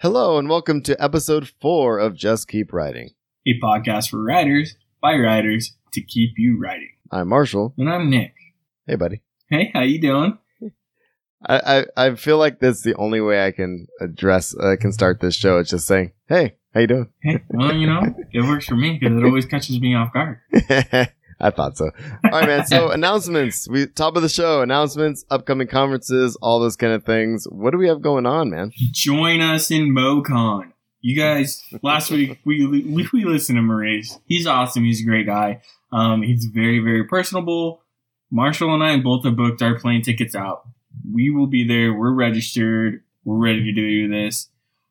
Hello and welcome to episode 4 of Just Keep Writing. A podcast for writers, by writers, to keep you writing. I'm Marshall. And I'm Nick. Hey, buddy. Hey, how you doing? I feel like that's the only way I can start this show. It's just saying, hey, how you doing? Hey, well, it works for me because it always catches me off guard. I thought so. All right, man. So announcements. Top of the show. Announcements, upcoming conferences, all those kind of things. What do we have going on, man? Join us in MoCon. You guys, last week we listened to Maurice. He's awesome. He's a great guy. He's very, very personable. Marshall and I both have booked our plane tickets out. We will be there. We're registered. We're ready to do this.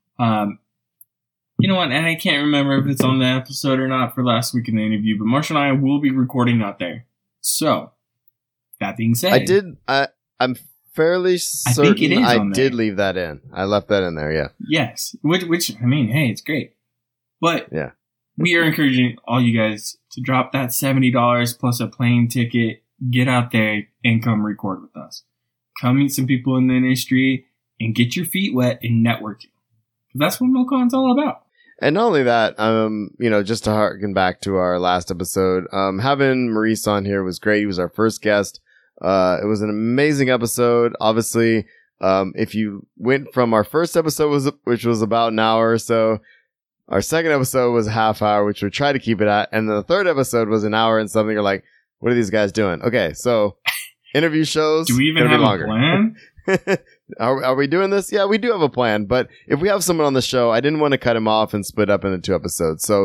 You know what? And I can't remember if it's on the episode or not for last week in the interview, but Marshall and I will be recording out there. So, that being said, I'm fairly certain I think it is I on did there. leave that in. I left that in there, yeah. Yes. Which I mean, hey, it's great. But yeah, we are encouraging all you guys to drop that $70 plus a plane ticket, get out there and come record with us. Come meet some people in the industry and get your feet wet in networking. That's what MoCon's all about. And not only that, just to harken back to our last episode, having Maurice on here was great. He was our first guest. It was an amazing episode. Obviously, if you went from our first episode, which was about an hour or so, our second episode was a half hour, which we tried to keep it at. And the third episode was an hour and something. You're like, what are these guys doing? Okay, so interview shows. Do we even have a plan? Are we doing this? Yeah, we do have a plan. But if we have someone on the show, I didn't want to cut him off and split up into 2 episodes. So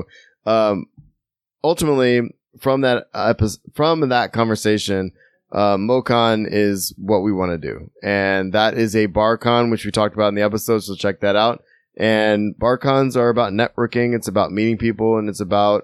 ultimately, from that conversation, MoCon is what we want to do. And that is a BarCon, which we talked about in the episode. So check that out. And BarCons are about networking. It's about meeting people. And it's about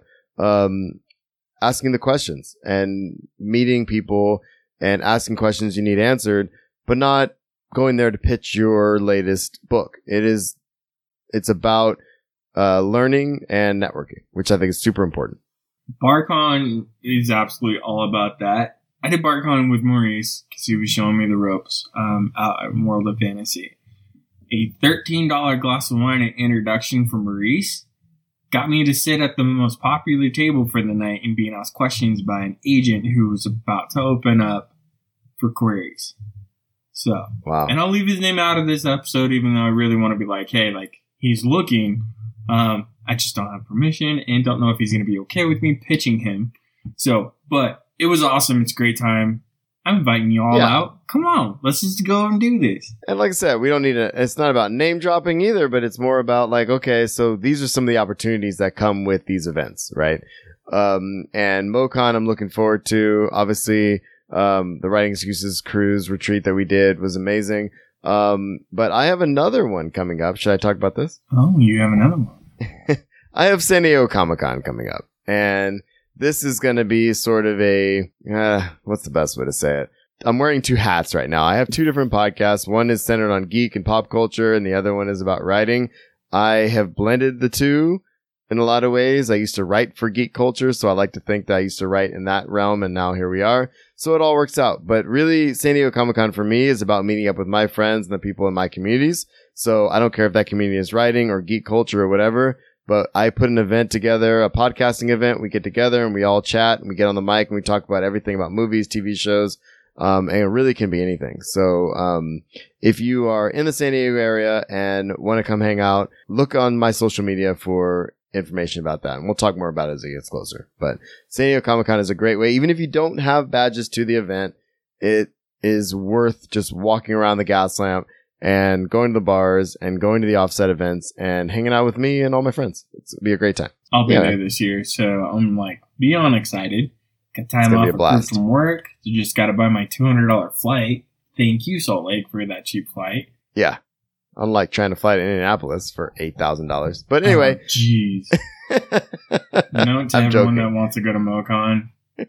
asking the questions and meeting people and asking questions you need answered, but not going there to pitch your latest book. It's about learning and networking, which I think is super important. BarCon is absolutely all about that. I did BarCon with Maurice because he was showing me the ropes out at World of Fantasy. A $13 glass of wine at introduction from Maurice got me to sit at the most popular table for the night and being asked questions by an agent who was about to open up for queries. So, wow. And I'll leave his name out of this episode, even though I really want to be like, hey, he's looking. I just don't have permission and don't know if he's going to be okay with me pitching him. So, but it was awesome. It's a great time. I'm inviting you all out. Come on, let's just go and do this. And like I said, we don't need it's not about name dropping either, but it's more about okay, so these are some of the opportunities that come with these events, right? And MoCon, I'm looking forward to. Obviously, the Writing Excuses cruise retreat that we did was amazing. But I have another one coming up. Should I talk about this? Oh, you have another one. I have San Diego Comic-Con coming up. And this is going to be sort of what's the best way to say it? I'm wearing 2 hats right now. I have 2 different podcasts. One is centered on geek and pop culture, and the other one is about writing. I have blended the 2 in a lot of ways. I used to write for geek culture, so I like to think that I used to write in that realm, and now here we are. So it all works out. But really, San Diego Comic-Con for me is about meeting up with my friends and the people in my communities. So I don't care if that community is writing or geek culture or whatever, but I put an event together, a podcasting event. We get together and we all chat and we get on the mic and we talk about everything about movies, TV shows, and it really can be anything. So if you are in the San Diego area and want to come hang out, look on my social media for information about that. And we'll talk more about it as it gets closer. But San Diego Comic-Con is a great way. Even if you don't have badges to the event, it is worth just walking around the gas lamp and going to the bars and going to the offset events and hanging out with me and all my friends. It'll be a great time. I'll be there this year, so I'm beyond excited. Got time off from work. So just got to buy my $200 flight. Thank you, Salt Lake, for that cheap flight. Yeah. Unlike trying to fly to Indianapolis for $8,000. But anyway. Jeez. Note to everyone that wants to go to MoCon.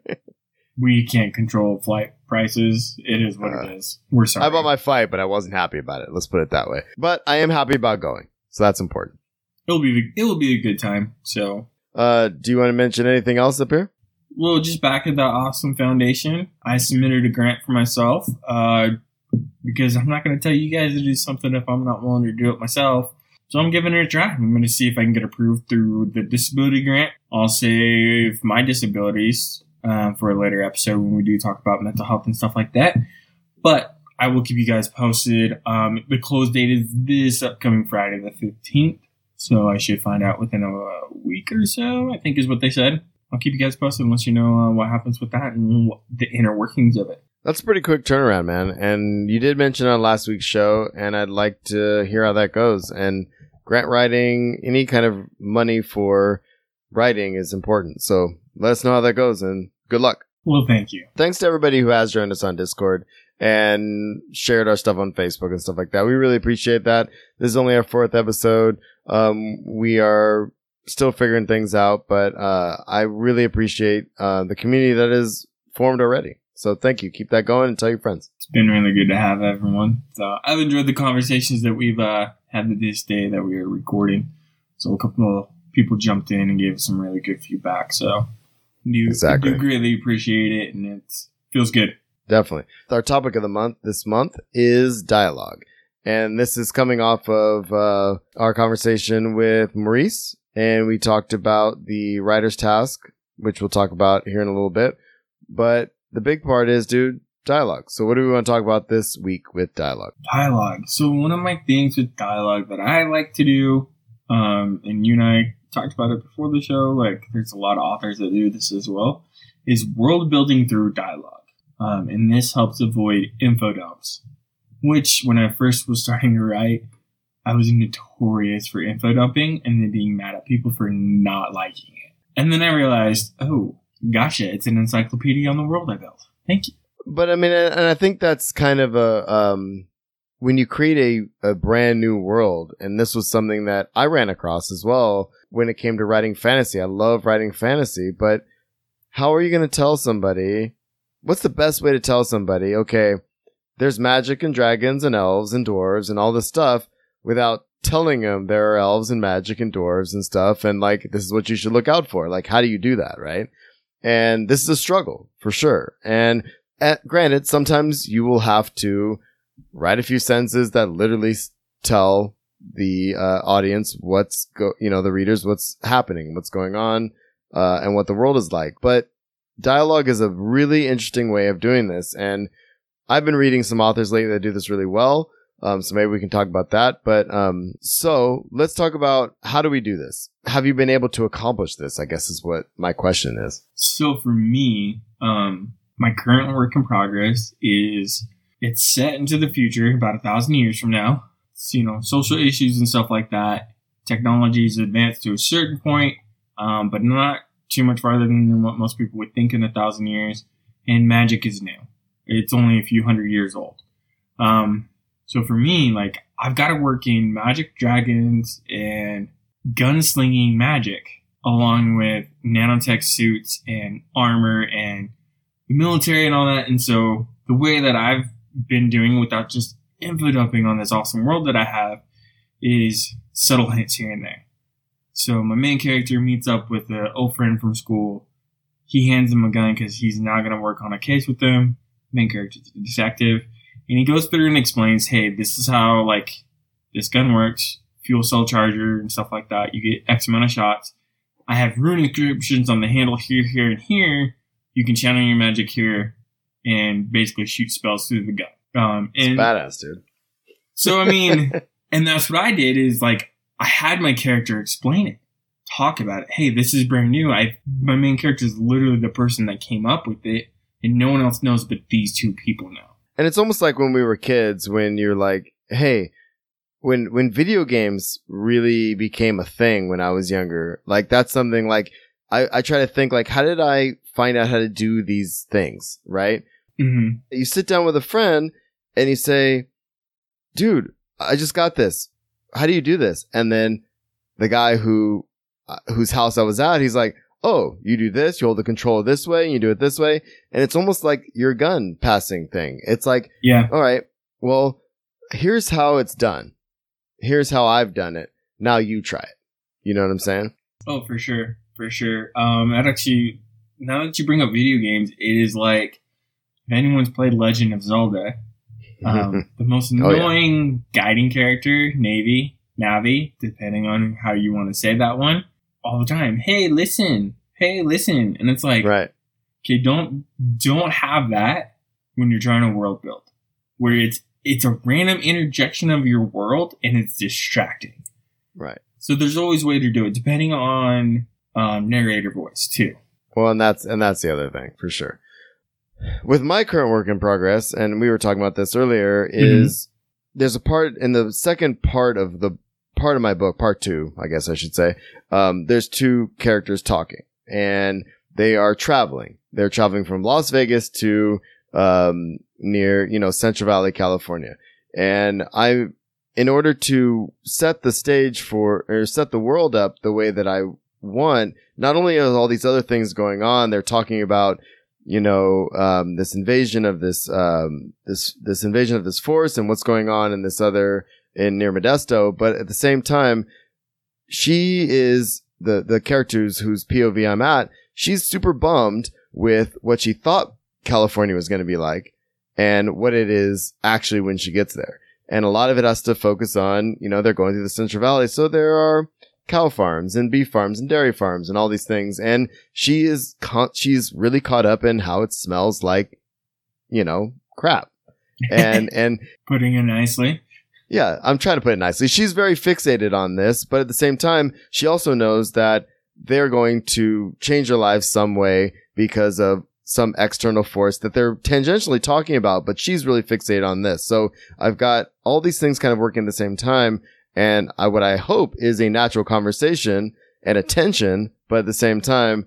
We can't control flight prices. It is what it is. We're sorry. I bought my flight, but I wasn't happy about it. Let's put it that way. But I am happy about going. So that's important. It will be a good time. So, do you want to mention anything else up here? Well, just back at the Awesome Foundation, I submitted a grant for myself because I'm not going to tell you guys to do something if I'm not willing to do it myself. So I'm giving it a try. I'm going to see if I can get approved through the disability grant. I'll save my disabilities for a later episode when we do talk about mental health and stuff like that. But I will keep you guys posted. The close date is this upcoming Friday, the 15th. So I should find out within a week or so, I think is what they said. I'll keep you guys posted once you know what happens with that and the inner workings of it. That's a pretty quick turnaround, man. And you did mention on last week's show, and I'd like to hear how that goes. And grant writing, any kind of money for writing is important. So let us know how that goes, and good luck. Well, thank you. Thanks to everybody who has joined us on Discord and shared our stuff on Facebook and stuff like that. We really appreciate that. This is only our 4th episode. We are still figuring things out, but I really appreciate the community that is formed already. So thank you. Keep that going and tell your friends. It's been really good to have everyone. So I've enjoyed the conversations that we've had this day that we are recording. So a couple of people jumped in and gave us some really good feedback. So I do greatly appreciate it, and it feels good. Definitely. Our topic of the month this month is dialogue. And this is coming off of our conversation with Maurice. And we talked about the writer's task, which we'll talk about here in a little bit. But the big part is, dude, dialogue. So what do we want to talk about this week with dialogue? Dialogue. So one of my things with dialogue that I like to do, and you and I talked about it before the show, like there's a lot of authors that do this as well, is world building through dialogue. And this helps avoid info dumps, which when I first was starting to write, I was notorious for info dumping and then being mad at people for not liking it. And then I realized, oh, gotcha, it's an encyclopedia on the world I built. Thank you. But I mean, and I think that's kind of when you create a brand new world, and this was something that I ran across as well when it came to writing fantasy. I love writing fantasy, but how are you going to tell somebody, what's the best way to tell somebody, okay, there's magic and dragons and elves and dwarves and all this stuff, without telling them there are elves and magic and dwarves and stuff, and like, this is what you should look out for. Like, how do you do that, right? And this is a struggle, for sure. And granted, sometimes you will have to write a few sentences that literally tell the audience the readers what's happening, what's going on, and what the world is like. But dialogue is a really interesting way of doing this. And I've been reading some authors lately that do this really well. So maybe we can talk about that. But so let's talk about, how do we do this? Have you been able to accomplish this, I guess is what my question is. So for me, my current work in progress is, it's set into the future about 1,000 years from now. It's, social issues and stuff like that. Technology is advanced to a certain point, but not too much farther than what most people would think in 1,000 years. And magic is new. It's only a few hundred years old. So for me, like, I've got to work in magic, dragons, and gunslinging magic, along with nanotech suits and armor and the military and all that. And so the way that I've been doing without just info dumping on this awesome world that I have is subtle hints here and there. So my main character meets up with an old friend from school. He hands him a gun because he's now going to work on a case with them. Main character's a detective. And he goes through and explains, hey, this is how, like, this gun works. Fuel cell charger and stuff like that. You get X amount of shots. I have rune inscriptions on the handle here, here, and here. You can channel your magic here and basically shoot spells through the gun. It's badass, dude. So, I mean, and that's what I did is, like, I had my character explain it. Talk about it. Hey, this is brand new. My main character is literally the person that came up with it. And no one else knows but these two people know. And it's almost like when we were kids, when you're like, hey, when video games really became a thing when I was younger, like that's something like I try to think like, how did I find out how to do these things, right? Mm-hmm. You sit down with a friend and you say, dude, I just got this. How do you do this? And then the guy whose house I was at, he's like, oh, you do this, you hold the controller this way, and you do it this way. And it's almost like your gun passing thing. It's like, yeah, all right, well, here's how it's done. Here's how I've done it. Now you try it. You know what I'm saying? Oh, for sure. For sure. That actually, now that you bring up video games, it is like, if anyone's played Legend of Zelda, the most annoying guiding character, Navi, Navi, depending on how you want to say that one, all the time. Hey, listen. And it's like, right. Okay, don't have that when you're trying to world build, where it's a random interjection of your world and it's distracting. Right. So there's always a way to do it, depending on narrator voice too. Well, and that's the other thing for sure. With my current work in progress, and we were talking about this earlier, is there's a part in the second part of my book, part 2, I guess I should say. There's 2 characters talking, and they are traveling. They're traveling from Las Vegas to near, Central Valley, California. And in order to set the stage or set the world up the way that I want, not only are all these other things going on, they're talking about, this invasion of this invasion of this force and what's going on in near Modesto. But at the same time, she is the characters whose POV I'm at. She's super bummed with what she thought California was going to be like and what it is actually when she gets there. And a lot of it has to focus on, they're going through the Central Valley. So there are cow farms and beef farms and dairy farms and all these things. And she's really caught up in how it smells like, crap. And putting it nicely. Yeah, I'm trying to put it nicely. She's very fixated on this, but at the same time, she also knows that they're going to change their lives some way because of some external force that they're tangentially talking about, but she's really fixated on this. So I've got all these things kind of working at the same time. And what I hope is a natural conversation and a tension, but at the same time,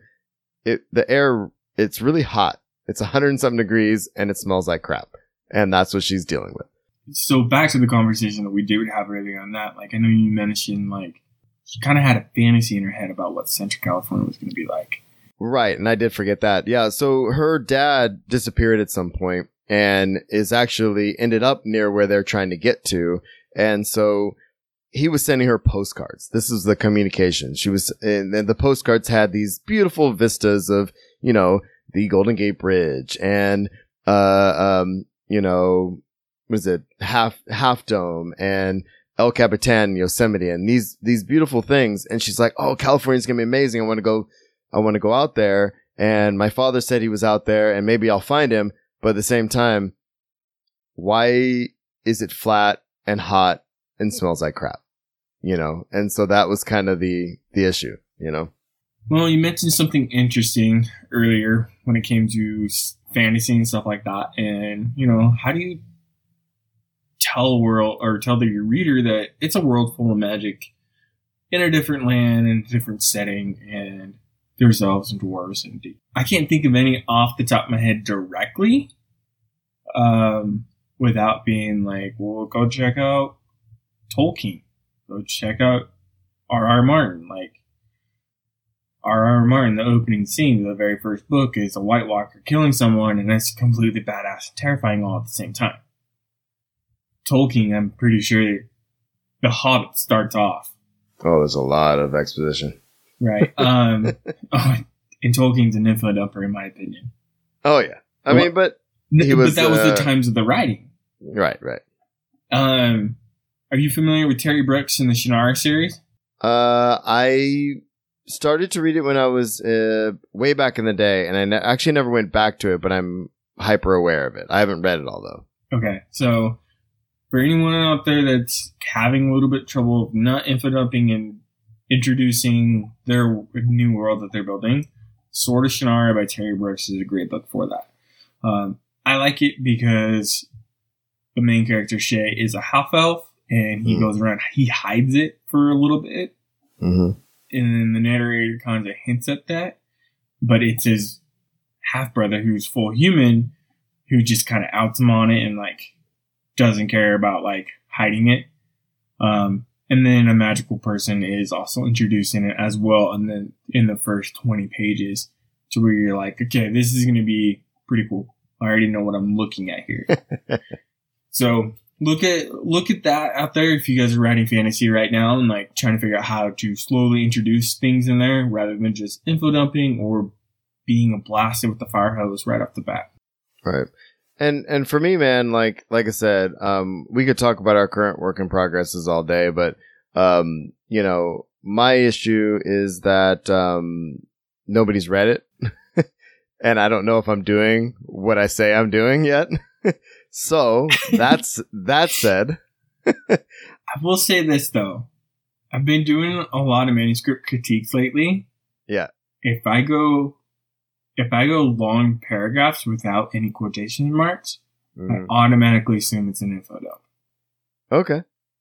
it's really hot. It's 107 degrees and it smells like crap. And that's what she's dealing with. So back to the conversation that we did have earlier on that, like I know you mentioned, like she kind of had a fantasy in her head about what Central California was going to be like. Right, and I did forget that. Yeah, so her dad disappeared at some point and is actually ended up near where they're trying to get to. And so he was sending her postcards. This is the communication. And the postcards had these beautiful vistas of, the Golden Gate Bridge and, was it Half Dome and El Capitan, Yosemite, and these beautiful things. And she's like, "Oh, California's gonna be amazing. I want to go out there." And my father said he was out there, and maybe I'll find him. But at the same time, why is it flat and hot and smells like crap? And so that was kind of the issue. Well, you mentioned something interesting earlier when it came to fantasy and stuff like that, and how do you tell your reader that it's a world full of magic in a different land, in a different setting, and there's elves and dwarves, and I can't think of any off the top of my head directly, without being like, well, go check out Tolkien, go check out R.R. Martin. Like R.R. Martin, the opening scene of the very first book is a White Walker killing someone, and that's completely badass and terrifying all at the same time. Tolkien, I'm pretty sure The Hobbit starts off. Oh, there's a lot of exposition. Right. And Tolkien's an info dumper, in my opinion. Oh, yeah. But that was the times of the writing. Right. Are you familiar with Terry Brooks in the Shannara series? I started to read it when I was way back in the day, and I actually never went back to it, but I'm hyper aware of it. I haven't read it all, though. Okay, so for anyone out there that's having a little bit of trouble not info dumping and introducing their new world that they're building, Sword of Shannara by Terry Brooks is a great book for that. I like it because the main character, Shay, is a half-elf, and he goes around, he hides it for a little bit. Mm-hmm. And then the narrator kind of hints at that. But it's his half-brother, who's full human, who just kind of outs him on it and, like, doesn't care about, like, hiding it. And then a magical person is also introduced in it as well. And then in the first 20 pages to where you're like, okay, this is going to be pretty cool. I already know what I'm looking at here. So look at that out there if you guys are writing fantasy right now and like trying to figure out how to slowly introduce things in there rather than just info dumping or being blasted with the fire hose right off the bat. Right. And for me, man, like I said, we could talk about our current work in progresses all day, but You know, my issue is that nobody's read it. And I don't know if I'm doing what I say I'm doing yet. So that said. I will say this though. I've been doing a lot of manuscript critiques lately. Yeah. If I go long paragraphs without any quotation marks, I automatically assume it's an info dump. Okay.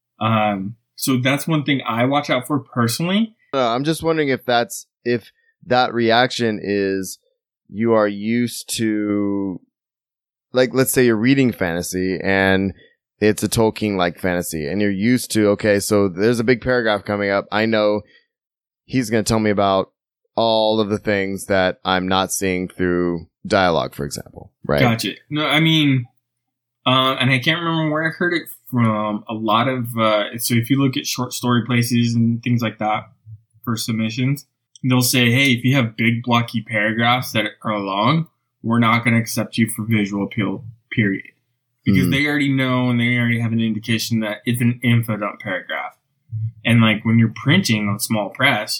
So that's one thing I watch out for personally. I'm just wondering if that reaction is you are used to, like, let's say you're reading fantasy and it's a Tolkien-like fantasy and you're used to, okay, so there's a big paragraph coming up. I know he's going to tell me about all of the things that I'm not seeing through dialogue, for example. Right. Gotcha. No, I mean, and I can't remember where I heard it from. A lot of, so if you look at short story places and things like that for submissions, they'll say, hey, if you have big blocky paragraphs that are long, we're not going to accept you for visual appeal, period. Because they already know and they already have an indication that it's an info dump paragraph. And like when you're printing on small press,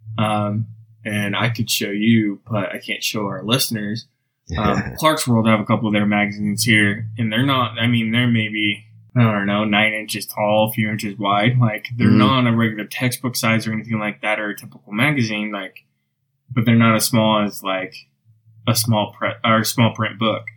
and I could show you, but I can't show our listeners. Clark's World have a couple of their magazines here, and they're not, I mean, they're maybe, I don't know, 9 inches tall, a few inches wide. Like, they're not a regular textbook size or anything like that, or a typical magazine, like, but they're not as small as, like, a small print book.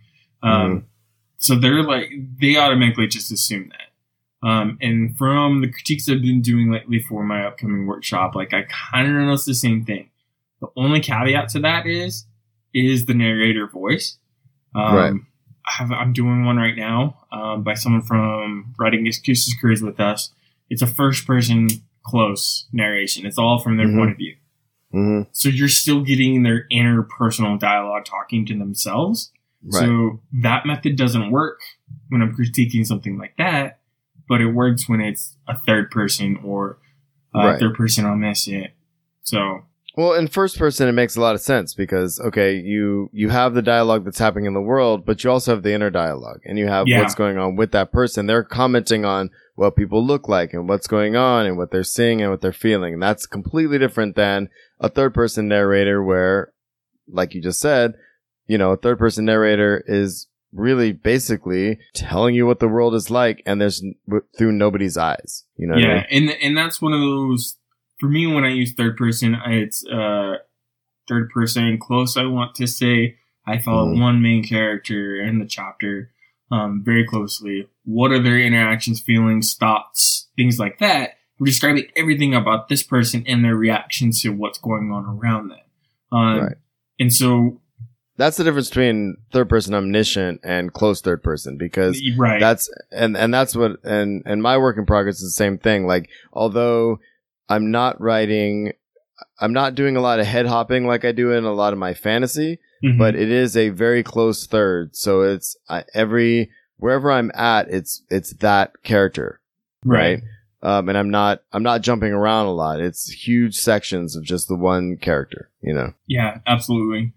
So they're like, they automatically just assume that. And from the critiques I've been doing lately for my upcoming workshop, like, I kind of noticed the same thing. The only caveat to that is the narrator voice. Right. I'm doing one right now by someone from Writing Excuses Careers with Us. It's a first-person close narration. It's all from their point of view. So you're still getting their interpersonal dialogue talking to themselves. Right. So that method doesn't work when I'm critiquing something like that, but it works when it's a third person or third person omniscient. So... Well, in first person, it makes a lot of sense because, okay, you have the dialogue that's happening in the world, but you also have the inner dialogue and you have what's going on with that person. They're commenting on what people look like and what's going on and what they're seeing and what they're feeling. And that's completely different than a third person narrator where, like you just said, you know, a third person narrator is really basically telling you what the world is like and there's through nobody's eyes. You know what I mean? And that's one of those... For me, when I use third person, it's third person close. I want to say I follow one main character in the chapter very closely. What are their interactions, feelings, thoughts, things like that? We're describing everything about this person and their reactions to what's going on around them. Right. And so... That's the difference between third person omniscient and close third person because that's that's what and my work in progress is the same thing. Like, although I'm not doing a lot of head hopping like I do in a lot of my fantasy, but it is a very close third. So it's wherever I'm at, it's that character. Right. And I'm not jumping around a lot. It's huge sections of just the one character, you know? Yeah, absolutely.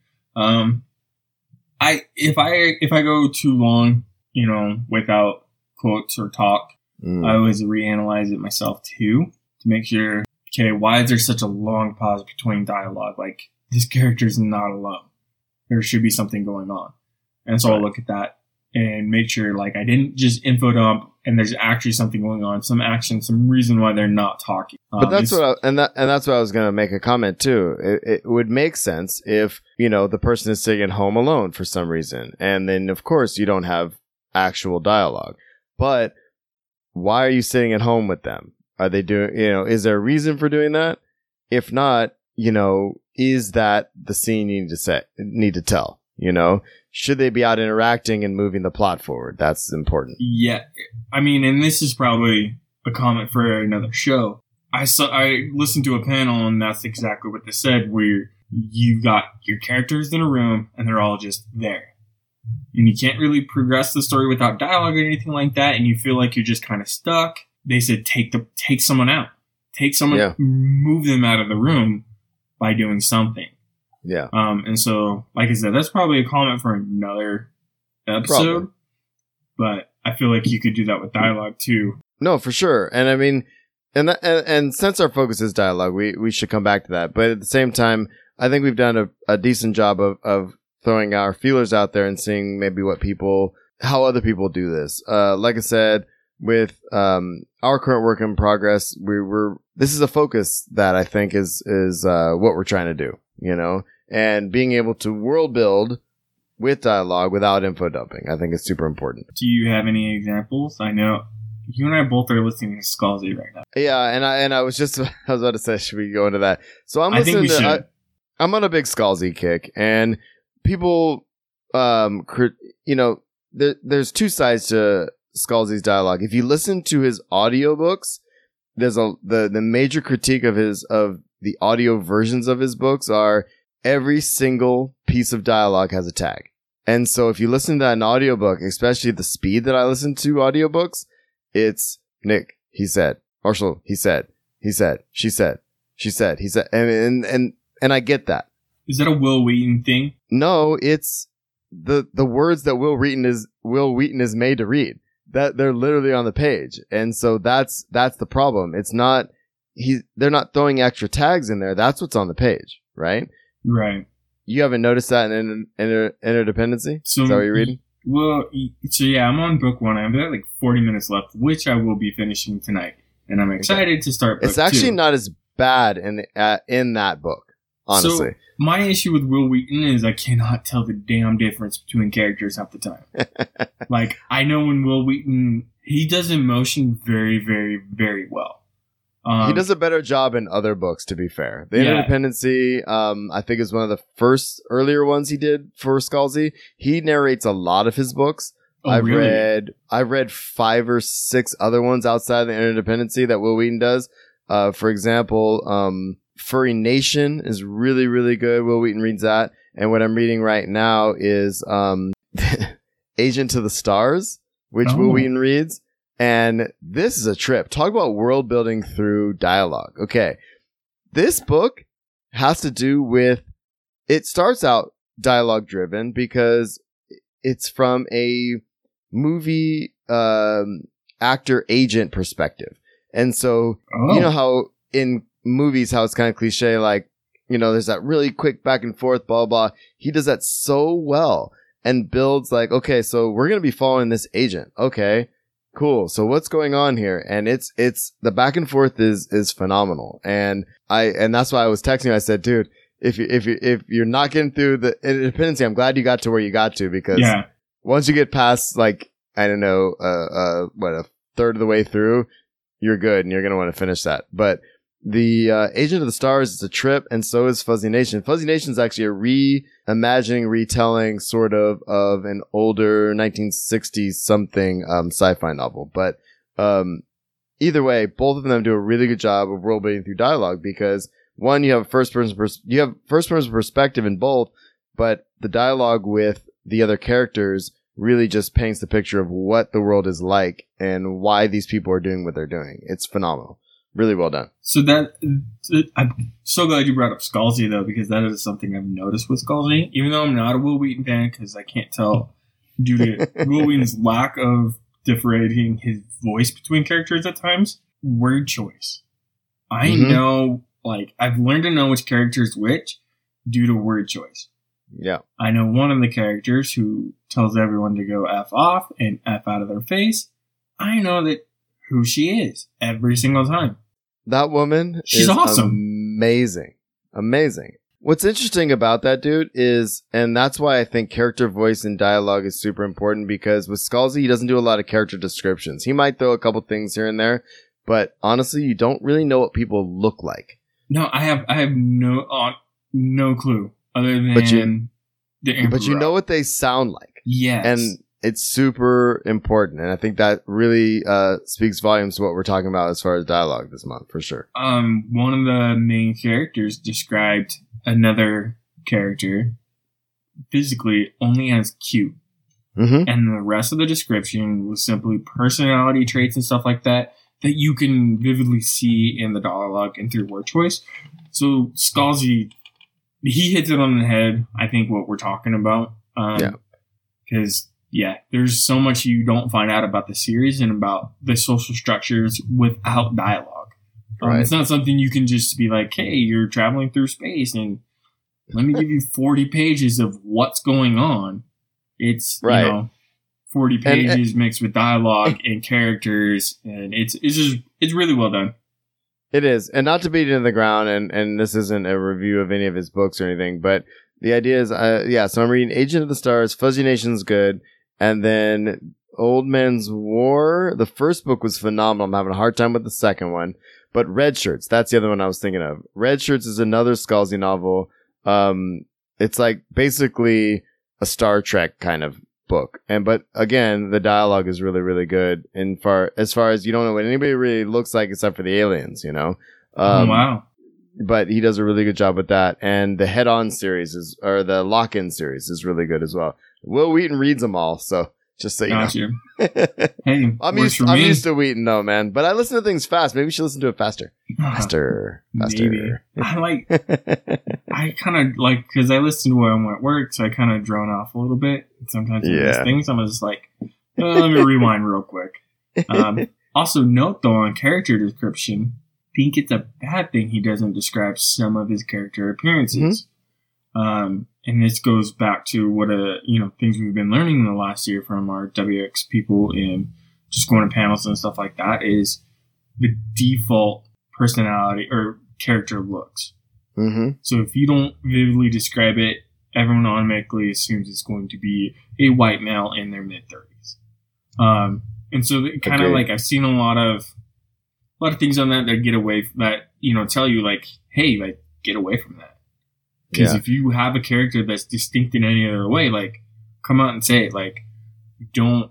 If I go too long, you know, without quotes or talk, I always reanalyze it myself too. To make sure, okay, why is there such a long pause between dialogue? Like, this character's not alone. There should be something going on. And so I'll look at that and make sure, like, I didn't just info dump and there's actually something going on, some action, some reason why they're not talking. But that's that's what I was going to make a comment too. It would make sense if, you know, the person is sitting at home alone for some reason. And then, of course, you don't have actual dialogue. But why are you sitting at home with them? Are they doing, you know, is there a reason for doing that? If not, you know, is that the scene you need to tell, you know? Should they be out interacting and moving the plot forward? That's important. Yeah. I mean, and this is probably a comment for another show. I listened to a panel and that's exactly what they said, where you got your characters in a room and they're all just there. And you can't really progress the story without dialogue or anything like that. And you feel like you're just kind of stuck. They said, take someone out, move them out of the room by doing something. Yeah. And so, like I said, that's probably a comment for another episode, but I feel like you could do that with dialogue too. No, for sure. And I mean, And since our focus is dialogue, we should come back to that. But at the same time, I think we've done a decent job of throwing our feelers out there and seeing maybe how other people do this. Like I said, with our current work in progress, this is a focus that I think is what we're trying to do, you know, and being able to world build with dialogue without info dumping, I think is super important. Do you have any examples? I know you and I both are listening to Scalzi right now. Yeah, and I was about to say, should we go into that? So I'm listening to. I'm on a big Scalzi kick, and people, you know, there's two sides to Scalzi's dialogue. If you listen to his audiobooks, there's the major critique of the audio versions of his books are every single piece of dialogue has a tag. And so if you listen to an audiobook, especially the speed that I listen to audiobooks, it's Nick, he said, Marshall, he said, she said, he said, and I get that. Is that a Will Wheaton thing? No, it's the words that Will Wheaton is made to read. That they're literally on the page. And so that's the problem. It's not they're not throwing extra tags in there. That's what's on the page, right? Right. You haven't noticed that in Interdependency? So, is that what you're reading? Well, so yeah, I'm on book 1. I've got like 40 minutes left, which I will be finishing tonight. And I'm excited to start book 2. It's actually not as bad in that book, honestly. So my issue with Will Wheaton is I cannot tell the damn difference between characters half the time. Like, I know when Will Wheaton, he does emotion very, very, very well. He does a better job in other books, to be fair. The Interdependency, I think, is one of the first earlier ones he did for Scalzi. He narrates a lot of his books. Oh, I've read 5 or 6 other ones outside of the Interdependency that Will Wheaton does. For example, Furry Nation is really, really good. Will Wheaton reads that. And what I'm reading right now is Agent to the Stars, which Will Wheaton reads. And this is a trip. Talk about world building through dialogue. Okay. This book has to do with, it starts out dialogue driven because it's from a movie actor agent perspective. And so, you know how in movies, how it's kind of cliche, like, you know, there's that really quick back and forth, blah, blah. He does that so well and builds like, okay, so we're going to be following this agent. Okay. Cool. So what's going on here? And it's the back and forth is phenomenal. And that's why I was texting you. I said, dude, if you're not getting through the Interdependency, I'm glad you got to where you got to, because once you get past, like, I don't know, a third of the way through, you're good and you're going to want to finish that. But the Agent of the Stars is a trip, and so is Fuzzy Nation. Fuzzy Nation is actually a reimagining, retelling sort of an older 1960s something sci-fi novel. But either way, both of them do a really good job of world building through dialogue, because one, you have first person perspective in both, but the dialogue with the other characters really just paints the picture of what the world is like and why these people are doing what they're doing. It's phenomenal. Really well done. So I'm so glad you brought up Scalzi, though, because that is something I've noticed with Scalzi. Even though I'm not a Will Wheaton fan, because I can't tell due to Will Wheaton's lack of differentiating his voice between characters at times. Word choice. I know, like, I've learned to know which character is which due to word choice. Yeah. I know one of the characters who tells everyone to go F off and F out of their face. I know that who she is every single time. That woman She's is awesome. Amazing. Amazing. What's interesting about that dude is, and that's why I think character voice and dialogue is super important, because with Scalzi, he doesn't do a lot of character descriptions. He might throw a couple things here and there, but honestly, you don't really know what people look like. No, I have no clue other than the Emperor. But you know what they sound like. Yes. And it's super important, and I think that really speaks volumes to what we're talking about as far as dialogue this month, for sure. One of the main characters described another character physically only as cute, and the rest of the description was simply personality traits and stuff like that you can vividly see in the dialogue and through word choice. So Scalzi, he hits it on the head, I think, what we're talking about. Because there's so much you don't find out about the series and about the social structures without dialogue. Right. It's not something you can just be like, hey, you're traveling through space and let me give you 40 pages of what's going on. It's, Right. 40 pages mixed with dialogue and characters, and it's really well done. It is. And not to beat it in the ground, and this isn't a review of any of his books or anything, but the idea is, so I'm reading Agent of the Stars, Fuzzy Nation's good, and then Old Man's War. The first book was phenomenal. I'm having a hard time with the second one. But Red Shirts, that's the other one I was thinking of. Red Shirts is another Scalzi novel. It's like basically a Star Trek kind of book. But again, the dialogue is really, really good. And as far as you don't know what anybody really looks like except for the aliens, Oh, wow. But he does a really good job with that. And the Head On series or the Lock-In series is really good as well. Will Wheaton reads them all, so just so you know. Hey, I'm used to Wheaton though, man. But I listen to things fast. Maybe we should listen to it faster. Faster. Maybe. I kind of like, because I listen to it when I'm at work, so I kind of drone off a little bit. Sometimes these things, I'm just like, let me rewind real quick. Also, note though, on character description, I think it's a bad thing he doesn't describe some of his character appearances. Mm-hmm. And this goes back to what things we've been learning in the last year from our WX people and just going to panels and stuff like that is the default personality or character looks. Mm-hmm. So if you don't vividly describe it, everyone automatically assumes it's going to be a white male in their mid-30s. And so kind of like I've seen a lot of things on that get away that tell you like, hey, like get away from that. Because if you have a character that's distinct in any other way, like come out and say it. Like don't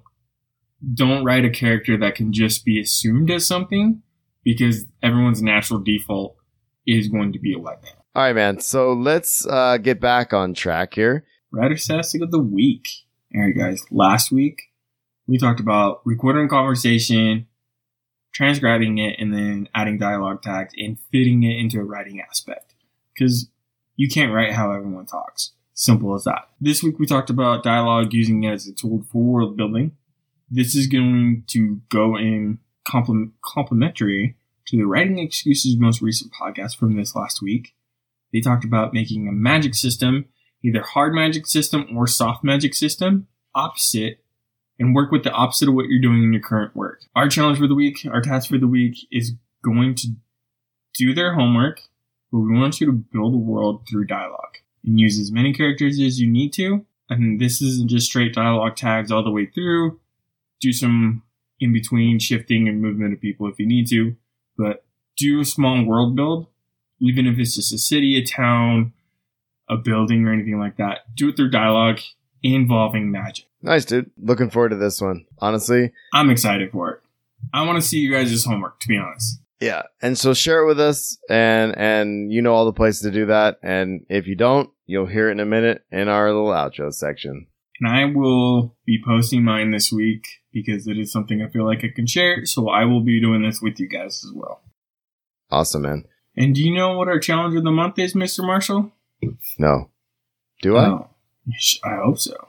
write a character that can just be assumed as something, because everyone's natural default is going to be a white man. All right, man. So let's get back on track here. Writer Statistic of the Week. All right, guys. Last week, we talked about recording a conversation, transcribing it, and then adding dialogue tags and fitting it into a writing aspect. Because you can't write how everyone talks. Simple as that. This week, we talked about dialogue, using it as a tool for world building. This is going to go in complementary to the Writing Excuses most recent podcast from this last week. They talked about making a magic system, either hard magic system or soft magic system, opposite, and work with the opposite of what you're doing in your current work. Our challenge for the week, our task for the week, is going to do their homework, but we want you to build a world through dialogue and use as many characters as you need to. And this isn't just straight dialogue tags all the way through. Do some in between shifting and movement of people if you need to, but do a small world build, even if it's just a city, a town, a building, or anything like that. Do it through dialogue involving magic. Nice, dude. Looking forward to this one. Honestly, I'm excited for it. I want to see you guys' homework, to be honest. Yeah, and so share it with us, and you know all the places to do that. And if you don't, you'll hear it in a minute in our little outro section. And I will be posting mine this week because it is something I feel like I can share. So I will be doing this with you guys as well. Awesome, man. And do you know what our challenge of the month is, Mr. Marshall? No. Do I? Oh, I hope so.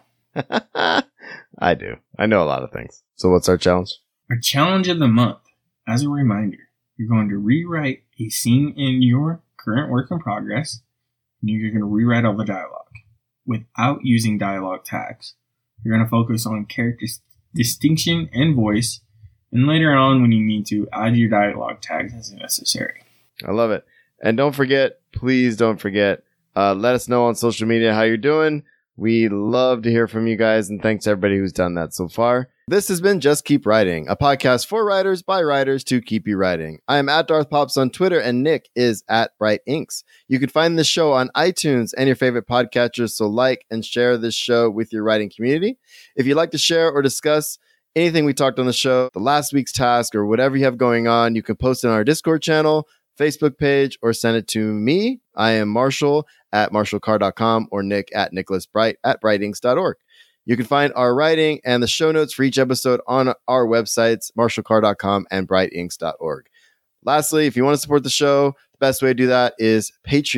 I do. I know a lot of things. So what's our challenge? Our challenge of the month, as a reminder, you're going to rewrite a scene in your current work in progress, and you're going to rewrite all the dialogue without using dialogue tags. You're going to focus on character distinction and voice, and later on, when you need to, add your dialogue tags as necessary. I love it. And don't forget, please don't forget, let us know on social media how you're doing. We love to hear from you guys, and thanks to everybody who's done that so far. This has been Just Keep Writing, a podcast for writers by writers to keep you writing. I am at Darth Pops on Twitter, and Nick is at Bright Inks. You can find this show on iTunes and your favorite podcatchers, so like and share this show with your writing community. If you'd like to share or discuss anything we talked on the show, the last week's task, or whatever you have going on, you can post it on our Discord channel, Facebook page, or send it to me. I am Marshall at marshallcarr.com or Nick at nicholasbright at brightinks.org. You can find our writing and the show notes for each episode on our websites, marshallcarr.com and brightinks.org. Lastly, if you want to support the show, the best way to do that is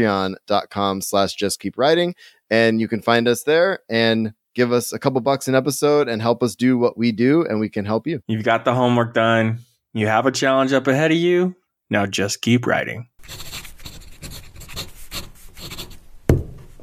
patreon.com/justkeepwriting. And you can find us there and give us a couple bucks an episode and help us do what we do, and we can help you. You've got the homework done. You have a challenge up ahead of you. Now just keep writing.